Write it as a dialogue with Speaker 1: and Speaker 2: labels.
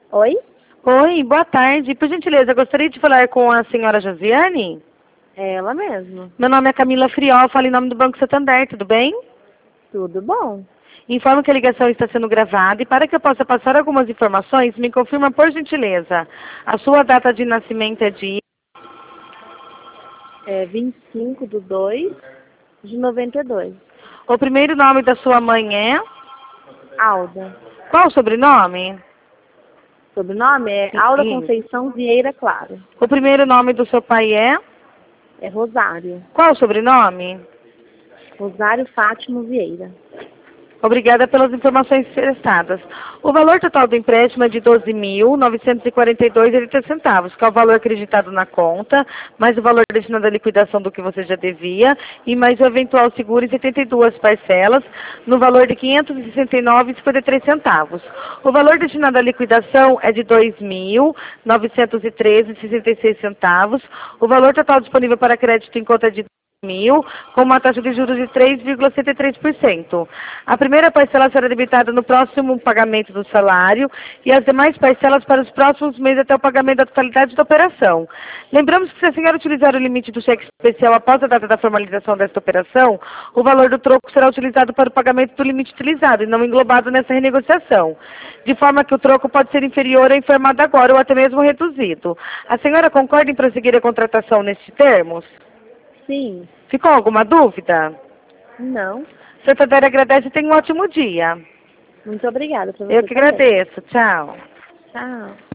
Speaker 1: Oi?
Speaker 2: Oi, boa tarde. Por gentileza, gostaria de falar com a senhora Josiane?
Speaker 1: É ela mesmo.
Speaker 2: Meu nome é Camila Friol, falo em nome do Banco Santander, tudo bem?
Speaker 1: Tudo bom?
Speaker 2: Informo que a ligação está sendo gravada e para que eu possa passar algumas informações, me confirma por gentileza. A sua data de nascimento é de...
Speaker 1: É 25/2/92.
Speaker 2: O primeiro nome da sua mãe é...
Speaker 1: Alda.
Speaker 2: Qual o sobrenome?
Speaker 1: Sobrenome é Alda
Speaker 2: Sim.
Speaker 1: Conceição Vieira Claro.
Speaker 2: O primeiro nome do seu pai é...
Speaker 1: É Rosário.
Speaker 2: Qual o sobrenome?
Speaker 1: Rosário Fátima Vieira.
Speaker 2: Obrigada pelas informações prestadas. O valor total do empréstimo é de R$ 12.942,80, que é o valor acreditado na conta, mais o valor destinado à liquidação do que você já devia, e mais o eventual seguro em 72 parcelas, no valor de R$ 569,53. O valor destinado à liquidação é de R$ 2.913,66. O valor total disponível para crédito em conta é de com uma taxa de juros de 3,73%. A primeira parcela será debitada no próximo pagamento do salário e as demais parcelas para os próximos meses até o pagamento da totalidade da operação. Lembramos que se a senhora utilizar o limite do cheque especial após a data da formalização desta operação, o valor do troco será utilizado para o pagamento do limite utilizado e não englobado nessa renegociação, de forma que o troco pode ser inferior ao informado agora ou até mesmo reduzido. A senhora concorda em prosseguir a contratação nestes termos?
Speaker 1: Sim.
Speaker 2: Ficou alguma dúvida?
Speaker 1: Não.
Speaker 2: Santander agradece e tenha um ótimo dia.
Speaker 1: Muito obrigada para você
Speaker 2: Eu que
Speaker 1: também.
Speaker 2: agradeço. Tchau.
Speaker 1: Tchau.